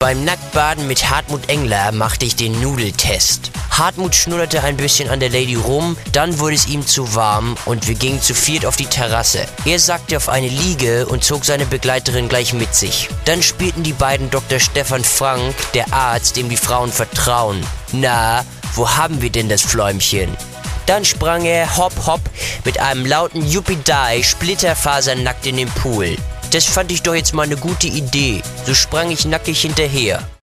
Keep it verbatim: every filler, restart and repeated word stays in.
Beim Nacktbaden mit Hartmut Engler machte ich den Nudeltest. Hartmut schnudderte ein bisschen an der Lady rum, dann wurde es ihm zu warm und wir gingen zu viert auf die Terrasse. Er sagte auf eine Liege und zog seine Begleiterin gleich mit sich. Dann spielten die beiden Doktor Stefan Frank, der Arzt, dem die Frauen vertrauen. Na, wo haben wir denn das Fläumchen? Dann sprang er hopp hopp mit einem lauten Yuppie-Dai splitterfasernackt in den Pool. Das fand ich doch jetzt mal eine gute Idee. So sprang ich nackig hinterher.